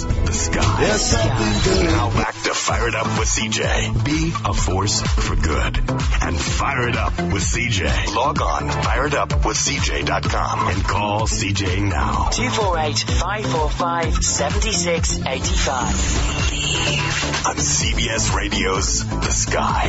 radios, the sky. There's something good. Now back to Fire It Up with CJ. Be a force for good. And fire it up with CJ. Log on, fireitupwithcj.com and call CJ now. 248-545-7685. On CBS Radio's The Sky.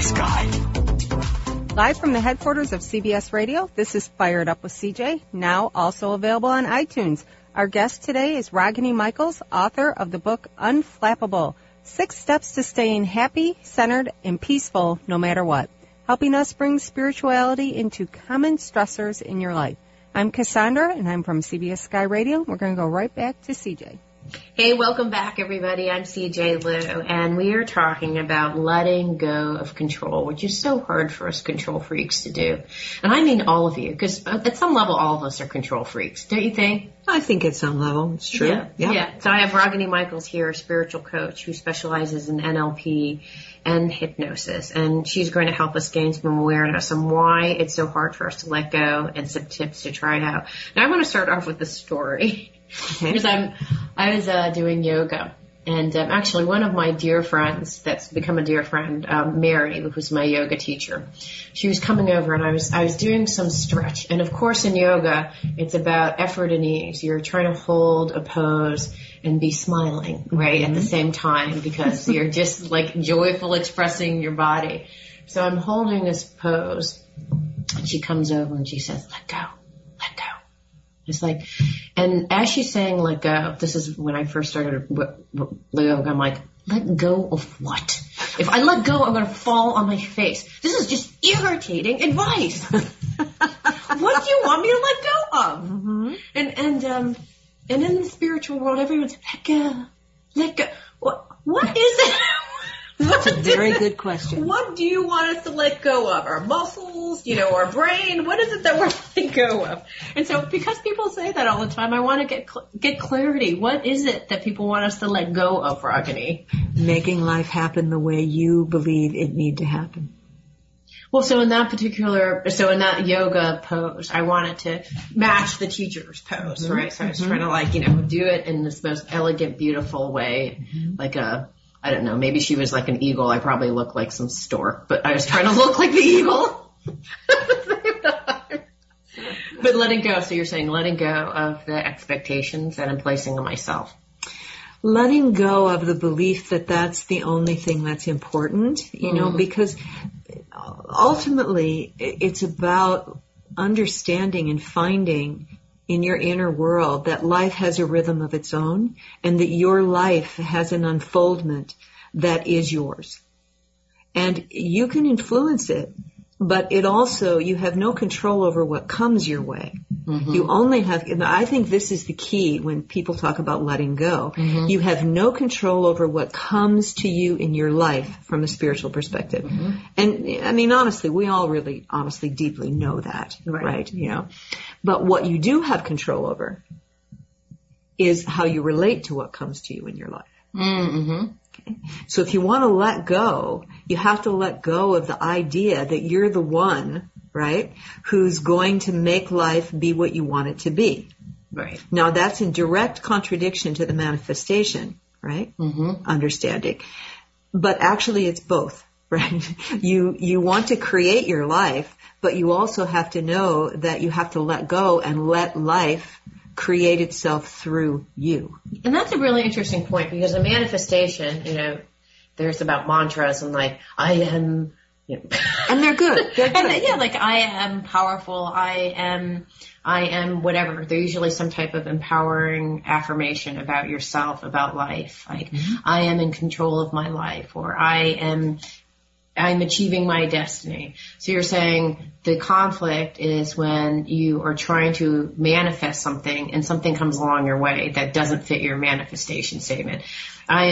Live from the headquarters of CBS Radio, this is Fire It Up with CJ, now also available on iTunes. Our guest today is Ragini Michaels, author of the book Unflappable, 6 Steps to Staying Happy, Centered, and Peaceful No Matter What, helping us bring spirituality into common stressors in your life. I'm Cassandra, and I'm from CBS Sky Radio. We're going to go right back to CJ. Hey, welcome back, everybody. I'm CJ Liu, and we are talking about letting go of control, which is so hard for us control freaks to do. And I mean all of you, because at some level, all of us are control freaks, don't you think? I think at some level, it's true. Yeah. So I have Ragini Michaels here, a spiritual coach who specializes in NLP and hypnosis, and she's going to help us gain some awareness on why it's so hard for us to let go and some tips to try it out. Now, I want to start off with a story. Okay. Because I was doing yoga, and actually one of my dear friends that's become a dear friend, Mary, who's my yoga teacher, she was coming over, and I was doing some stretch. And of course in yoga, it's about effort and ease. You're trying to hold a pose and be smiling, right, at the same time, because you're just like joyful expressing your body. So I'm holding this pose, and she comes over and she says, let go. It's like, and as she's saying let go, this is when I first started yoga, I'm like, let go of what? If I let go, I'm going to fall on my face. This is just irritating advice. What do you want me to let go of? Mm-hmm. And in the spiritual world, everyone's let go. What is it? That's a very good question. What do you want us to let go of? Our muscles, our brain? What is it that we're letting go of? And so because people say that all the time, I want to get clarity. What is it that people want us to let go of, Ragini? Making life happen the way you believe it need to happen. Well, so in that yoga pose, I wanted to match the teacher's pose, right? So I was trying to do it in this most elegant, beautiful way, like I don't know, maybe she was like an eagle. I probably look like some stork, but I was trying to look like the eagle at the same time. But letting go, so you're saying letting go of the expectations that I'm placing on myself. Letting go of the belief that that's the only thing that's important, because ultimately it's about understanding and finding in your inner world that life has a rhythm of its own and that your life has an unfoldment that is yours. And you can influence it, but you have no control over what comes your way. Mm-hmm. You only have, I think this is the key when people talk about letting go. Mm-hmm. You have no control over what comes to you in your life from a spiritual perspective. Mm-hmm. And I mean, honestly, we all really honestly deeply know that, right? But what you do have control over is how you relate to what comes to you in your life. Mm-hmm. Okay. So if you want to let go, you have to let go of the idea that you're the one, right, who's going to make life be what you want it to be. Right. Now that's in direct contradiction to the manifestation, right? Mm-hmm. Understanding. But actually it's both, right? You want to create your life, but you also have to know that you have to let go and let life create itself through you. And that's a really interesting point, because the manifestation, there's about mantras and like, I am, and they're good. And like I am powerful, I am whatever. They're usually some type of empowering affirmation about yourself, about life. Like, I am in control of my life, or I'm achieving my destiny. So you're saying the conflict is when you are trying to manifest something and something comes along your way that doesn't fit your manifestation statement. I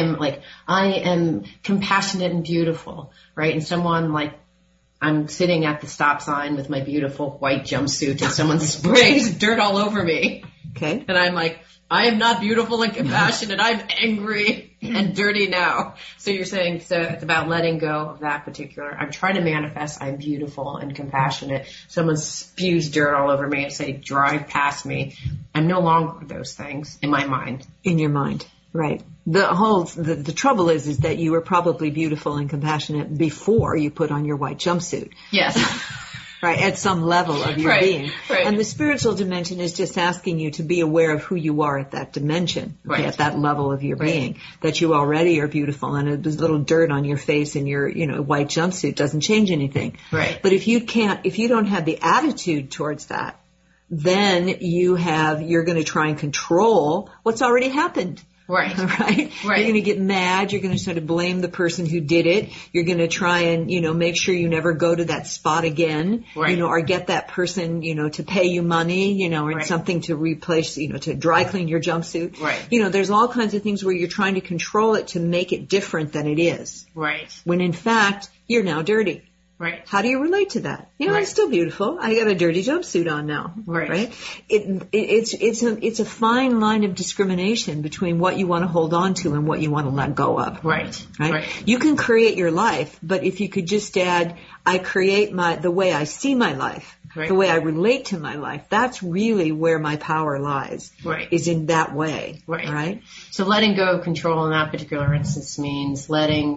am compassionate and beautiful, right? And someone I'm sitting at the stop sign with my beautiful white jumpsuit and someone sprays dirt all over me. Okay. And I'm like, I am not beautiful and compassionate. I'm angry and dirty now. So you're saying, so it's about letting go of that particular, I'm trying to manifest, I'm beautiful and compassionate. Someone spews dirt all over me and say, drive past me. I'm no longer those things in my mind. In your mind. Right. The trouble is that you were probably beautiful and compassionate before you put on your white jumpsuit. Yes. Right, at some level of your being. Right. And the spiritual dimension is just asking you to be aware of who you are at that dimension, okay, at that level of your being, that you already are beautiful, and a little dirt on your face and your, white jumpsuit doesn't change anything. Right. But if you don't have the attitude towards that, then you're going to try and control what's already happened. Right. Right? You're going to get mad. You're going to sort of blame the person who did it. You're going to try and, make sure you never go to that spot again, or get that person, to pay you money, or something to replace, to dry clean your jumpsuit. Right. There's all kinds of things where you're trying to control it to make it different than it is. Right. When in fact, you're now dirty. Right. How do you relate to that? I'm still beautiful. I got a dirty jumpsuit on now. Right. It's a fine line of discrimination between what you want to hold on to and what you want to let go of. Right. You can create your life, but if you could just add, I create the way I see my life, the way I relate to my life, that's really where my power lies. Right. Is in that way. Right. So letting go of control in that particular instance means letting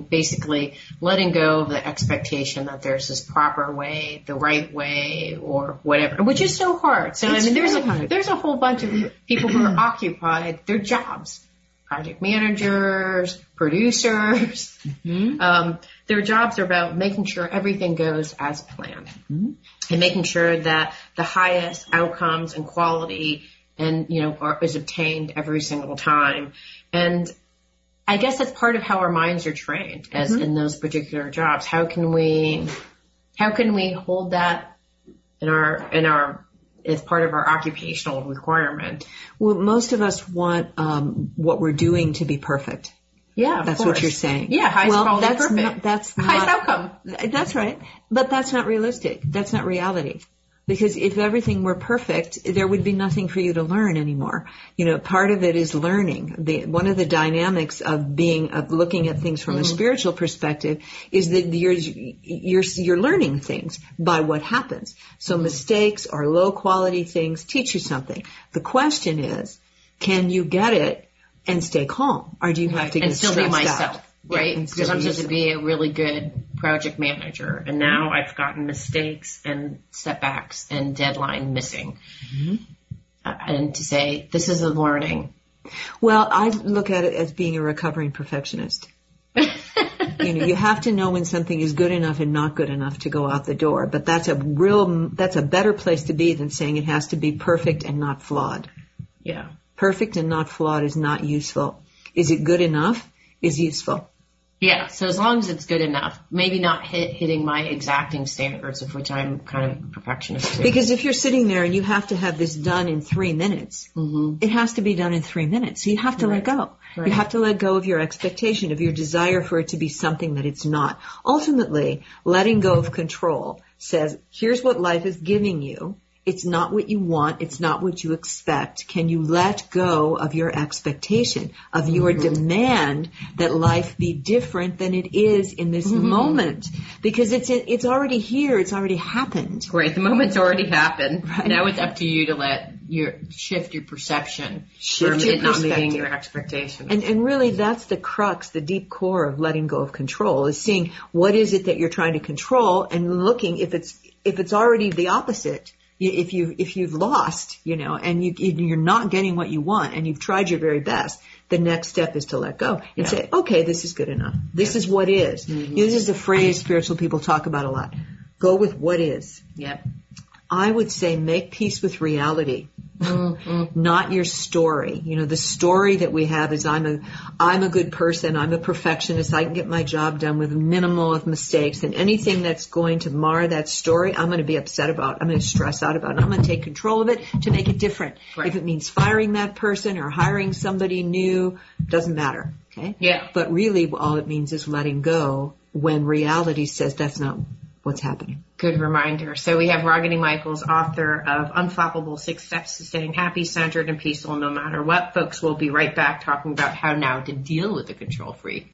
go of the expectation that there's this proper way, the right way, or whatever, which is so hard. So there's a whole bunch of people who are occupied their jobs. Project managers, producers. Mm-hmm. Their jobs are about making sure everything goes as planned, and making sure that the highest outcomes and quality is obtained every single time. And I guess that's part of how our minds are trained as in those particular jobs. How can we hold that in our as part of our occupational requirement? Well, most of us want what we're doing to be perfect. Yeah, that's what you're saying. Yeah, highest quality, perfect. That's not highest outcome. That's right, but that's not realistic. That's not reality. Because if everything were perfect, there would be nothing for you to learn anymore. Part of it is learning. One of the dynamics of looking at things from a spiritual perspective is that you're learning things by what happens. So mistakes or low quality things teach you something. The question is, can you get it and stay calm, or do you have to get stressed out? And still be myself. Right? Because I'm supposed to be a really good project manager, and now I've gotten mistakes and setbacks and deadline missing. And to say, this is a learning. Well, I look at it as being a recovering perfectionist. You have to know when something is good enough and not good enough to go out the door, but that's a better place to be than saying it has to be perfect and not flawed. Yeah. Perfect and not flawed is not useful. Is it good enough? Is useful. Yeah, so as long as it's good enough, maybe not hitting my exacting standards, of which I'm kind of a perfectionist too. Because if you're sitting there and you have to have this done in 3 minutes, it has to be done in 3 minutes. So you have to let go. You have to let go of your expectation, of your desire for it to be something that it's not. Ultimately, letting go of control says, here's what life is giving you. It's not what you want. It's not what you expect. Can you let go of your expectation, of your demand that life be different than it is in this moment? Because it's already here. It's already happened. Right. The moment's already happened. Right. Now it's up to you to shift your perception from it not meeting your expectations. And really that's the crux, the deep core of letting go of control, is seeing what is it that you're trying to control and looking if it's already the opposite. If you've lost, and you're not getting what you want and you've tried your very best, the next step is to let go and say, okay, this is good enough. This is what is. This is a phrase spiritual people talk about a lot. Go with what is. Yep. I would say make peace with reality, not your story. The story that we have is I'm a good person. I'm a perfectionist. I can get my job done with minimal of mistakes, and anything that's going to mar that story, I'm going to be upset about. I'm going to stress out about it. I'm going to take control of it to make it different. Right. If it means firing that person or hiring somebody new, doesn't matter. Okay? Yeah. But really all it means is letting go when reality says that's not what's happening. Good reminder. So we have Ragini Michaels, author of Unflappable 6 Steps to Staying Happy, Centered, and Peaceful No Matter What. Folks, we'll be right back talking about how now to deal with the control freak.